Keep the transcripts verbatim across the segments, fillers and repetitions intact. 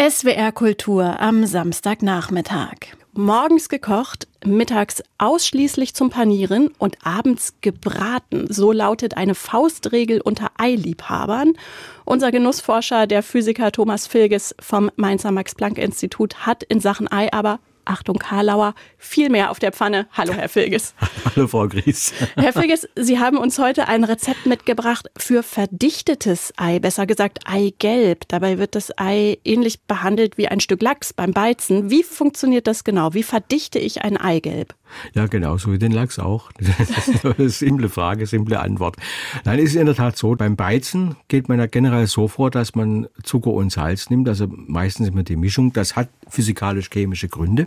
S W R Kultur am Samstagnachmittag. Morgens gekocht, mittags ausschließlich zum Panieren und abends gebraten. So lautet eine Faustregel unter Eiliebhabern. Unser Genussforscher, der Physiker Thomas Vilges vom Mainzer Max-Planck-Institut, hat in Sachen Ei aber, Achtung Karlauer, viel mehr auf der Pfanne. Hallo, Herr Vilges. Hallo, Frau Gries. Herr Vilges, Sie haben uns heute ein Rezept mitgebracht für verdichtetes Ei, besser gesagt Eigelb. Dabei wird das Ei ähnlich behandelt wie ein Stück Lachs beim Beizen. Wie funktioniert das genau? Wie verdichte ich ein Eigelb? Ja, genau, so wie den Lachs auch. Das ist eine simple Frage, simple Antwort. Nein, es ist in der Tat so, beim Beizen geht man ja generell so vor, dass man Zucker und Salz nimmt, also meistens immer die Mischung. Das hat physikalisch-chemische Gründe.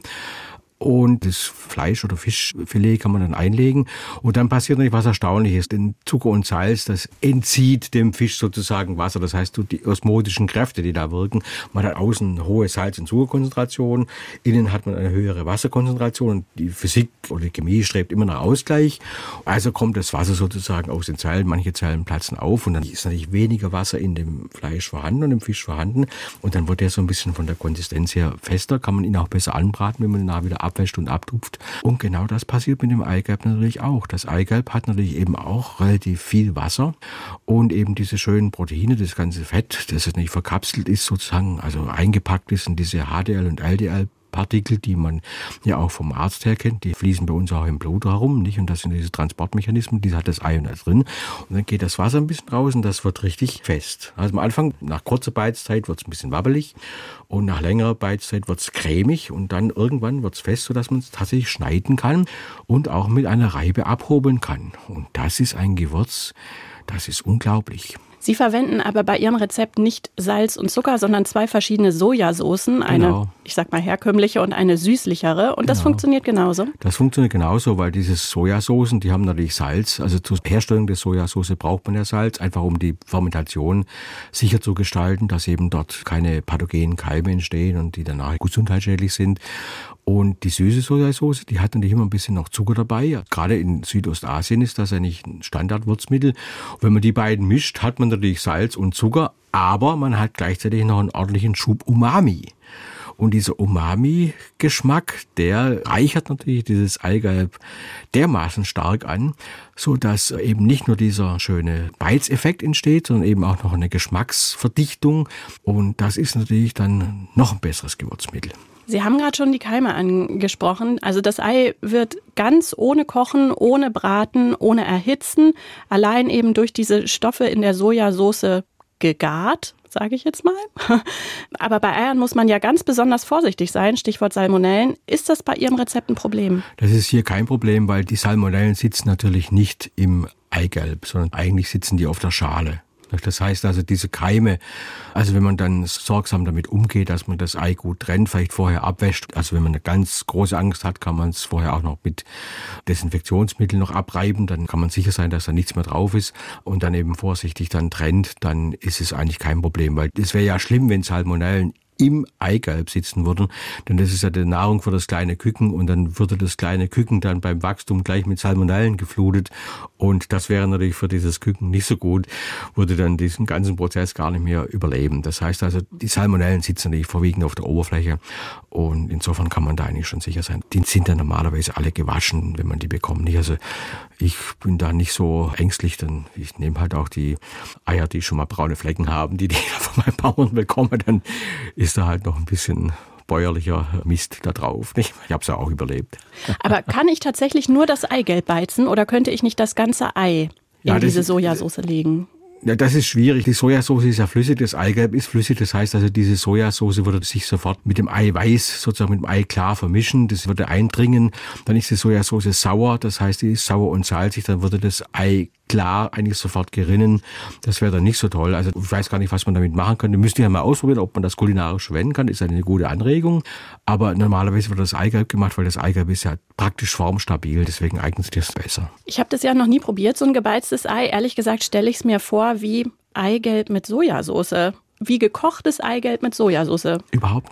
Und das Fleisch- oder Fischfilet kann man dann einlegen. Und dann passiert natürlich was Erstaunliches. Denn Zucker und Salz, das entzieht dem Fisch sozusagen Wasser. Das heißt, die osmotischen Kräfte, die da wirken. Man hat außen eine hohe Salz- und Zuckerkonzentration. Innen hat man eine höhere Wasserkonzentration. Und die Physik oder die Chemie strebt immer nach Ausgleich. Also kommt das Wasser sozusagen aus den Zellen. Manche Zellen platzen auf. Und dann ist natürlich weniger Wasser in dem Fleisch vorhanden und im Fisch vorhanden. Und dann wird der so ein bisschen von der Konsistenz her fester. Kann man ihn auch besser anbraten, wenn man ihn nachher wieder abwäscht und abtupft. Und genau das passiert mit dem Eigelb natürlich auch. Das Eigelb hat natürlich eben auch relativ viel Wasser und eben diese schönen Proteine, das ganze Fett, das nicht verkapselt ist sozusagen, also eingepackt ist in diese H D L und L D L Partikel, die man ja auch vom Arzt her kennt, die fließen bei uns auch im Blut herum, nicht? Und das sind diese Transportmechanismen, die hat das Ei da drin. Und dann geht das Wasser ein bisschen raus und das wird richtig fest. Also am Anfang, nach kurzer Beizeit, wird es ein bisschen wabbelig und nach längerer Beizeit wird es cremig und dann irgendwann wird es fest, sodass man es tatsächlich schneiden kann und auch mit einer Reibe abhobeln kann. Und das ist ein Gewürz, das ist unglaublich. Sie verwenden aber bei Ihrem Rezept nicht Salz und Zucker, sondern zwei verschiedene Sojasoßen. Eine, genau. ich sag mal, herkömmliche und eine süßlichere. Und das genau. funktioniert genauso? Das funktioniert genauso, weil diese Sojasoßen, die haben natürlich Salz. Also zur Herstellung der Sojasauce braucht man ja Salz, einfach um die Fermentation sicher zu gestalten, dass eben dort keine pathogenen Keime entstehen und die danach gesundheitsschädlich sind. Und die süße Sojasauce, die hat natürlich immer ein bisschen noch Zucker dabei. Gerade in Südostasien ist das eigentlich ein Standardwurzmittel. Und wenn man die beiden mischt, hat man natürlich Salz und Zucker, aber man hat gleichzeitig noch einen ordentlichen Schub Umami. Und dieser Umami-Geschmack, der reichert natürlich dieses Eigelb dermaßen stark an, so dass eben nicht nur dieser schöne Beizeffekt entsteht, sondern eben auch noch eine Geschmacksverdichtung. Und das ist natürlich dann noch ein besseres Gewürzmittel. Sie haben gerade schon die Keime angesprochen. Also das Ei wird ganz ohne Kochen, ohne Braten, ohne Erhitzen, allein eben durch diese Stoffe in der Sojasauce gegart, sage ich jetzt mal. Aber bei Eiern muss man ja ganz besonders vorsichtig sein, Stichwort Salmonellen. Ist das bei Ihrem Rezept ein Problem? Das ist hier kein Problem, weil die Salmonellen sitzen natürlich nicht im Eigelb, sondern eigentlich sitzen die auf der Schale. Das heißt also, diese Keime, also wenn man dann sorgsam damit umgeht, dass man das Ei gut trennt, vielleicht vorher abwäscht, also wenn man eine ganz große Angst hat, kann man es vorher auch noch mit Desinfektionsmittel noch abreiben, dann kann man sicher sein, dass da nichts mehr drauf ist und dann eben vorsichtig dann trennt, dann ist es eigentlich kein Problem, weil es wäre ja schlimm, wenn Salmonellen im Eigelb sitzen würden, denn das ist ja die Nahrung für das kleine Küken und dann würde das kleine Küken dann beim Wachstum gleich mit Salmonellen geflutet und das wäre natürlich für dieses Küken nicht so gut, würde dann diesen ganzen Prozess gar nicht mehr überleben. Das heißt also, die Salmonellen sitzen natürlich vorwiegend auf der Oberfläche und insofern kann man da eigentlich schon sicher sein. Die sind dann normalerweise alle gewaschen, wenn man die bekommt. Also ich bin da nicht so ängstlich, denn ich nehme halt auch die Eier, die schon mal braune Flecken haben, die die von meinen Bauern bekommen, dann ist da halt noch ein bisschen bäuerlicher Mist da drauf. Ich habe es ja auch überlebt. Aber kann ich tatsächlich nur das Eigelb beizen oder könnte ich nicht das ganze Ei in ja, diese Sojasauce legen? Ja, das ist schwierig. Die Sojasauce ist ja flüssig, das Eigelb ist flüssig. Das heißt also, diese Sojasauce würde sich sofort mit dem Eiweiß, sozusagen mit dem Ei klar vermischen. Das würde eindringen. Dann ist die Sojasauce sauer, das heißt, die ist sauer und salzig. Dann würde das Ei klar eigentlich sofort gerinnen. Das wäre dann nicht so toll. Also ich weiß gar nicht, was man damit machen könnte. Müsste ich ja mal ausprobieren, ob man das kulinarisch verwenden kann. Ist eine gute Anregung. Aber normalerweise wird das Eigelb gemacht, weil das Eigelb ist ja praktisch formstabil. Deswegen eignet sich das besser. Ich habe das ja noch nie probiert, so ein gebeiztes Ei. Ehrlich gesagt stelle ich es mir vor wie Eigelb mit Sojasauce. Wie gekochtes Eigelb mit Sojasauce. Überhaupt nicht.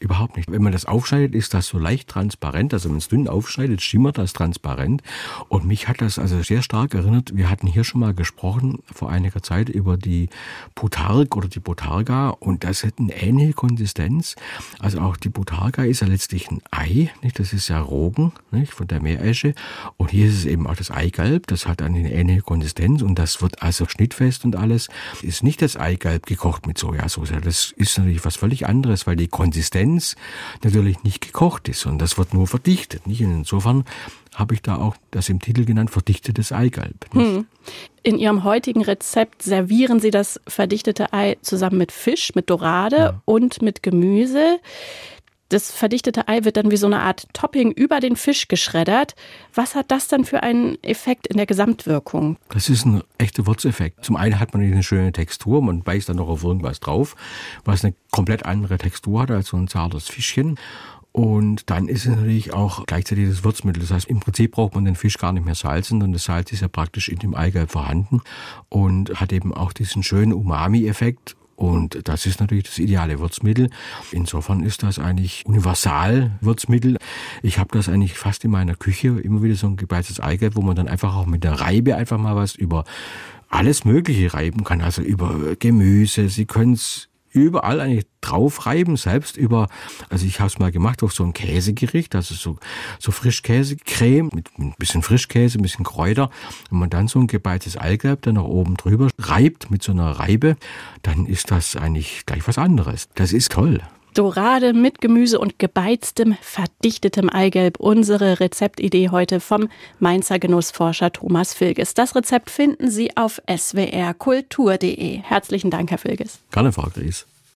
Überhaupt nicht. Wenn man das aufschneidet, ist das so leicht transparent. Also wenn man es dünn aufschneidet, schimmert das transparent. Und mich hat das also sehr stark erinnert. Wir hatten hier schon mal gesprochen vor einiger Zeit über die Botarg oder die Botarga. Und das hat eine ähnliche Konsistenz. Also auch die Botarga ist ja letztlich ein Ei. Nicht? Das ist ja Rogen, nicht? Von der Meeresche. Und hier ist es eben auch das Eigelb. Das hat eine ähnliche Konsistenz. Und das wird also schnittfest und alles. Ist nicht das Eigelb gekocht mit Sojasauce. Das ist natürlich was völlig anderes, weil die Konsistenz natürlich nicht gekocht ist, sondern das wird nur verdichtet. Nicht? Und insofern habe ich da auch das im Titel genannt, verdichtetes Eigelb. Hm. In Ihrem heutigen Rezept servieren Sie das verdichtete Ei zusammen mit Fisch, mit Dorade ja. und mit Gemüse. Das verdichtete Ei wird dann wie so eine Art Topping über den Fisch geschreddert. Was hat das dann für einen Effekt in der Gesamtwirkung? Das ist ein echter Würzeffekt. Zum einen hat man eine schöne Textur, man beißt dann noch auf irgendwas drauf, was eine komplett andere Textur hat als so ein zartes Fischchen. Und dann ist es natürlich auch gleichzeitig das Würzmittel. Das heißt, im Prinzip braucht man den Fisch gar nicht mehr salzen, denn das Salz ist ja praktisch in dem Eigelb vorhanden und hat eben auch diesen schönen Umami-Effekt. Und das ist natürlich das ideale Würzmittel. Insofern ist das eigentlich Universal-Würzmittel. Ich habe das eigentlich fast in meiner Küche, immer wieder so ein gebeiztes Eigelb, wo man dann einfach auch mit der Reibe einfach mal was über alles Mögliche reiben kann. Also über Gemüse, Sie können es überall eigentlich drauf reiben, selbst über, also ich habe es mal gemacht auf so ein Käsegericht, also so, so Frischkäsecreme mit ein bisschen Frischkäse, ein bisschen Kräuter. Wenn man dann so ein gebeiztes Eigelb dann noch oben drüber reibt mit so einer Reibe, dann ist das eigentlich gleich was anderes. Das ist toll. Dorade mit Gemüse und gebeiztem, verdichtetem Eigelb. Unsere Rezeptidee heute vom Mainzer Genussforscher Thomas Vilges. Das Rezept finden Sie auf s w r kultur punkt d e. Herzlichen Dank, Herr Vilges. Gerne, Frau Gries.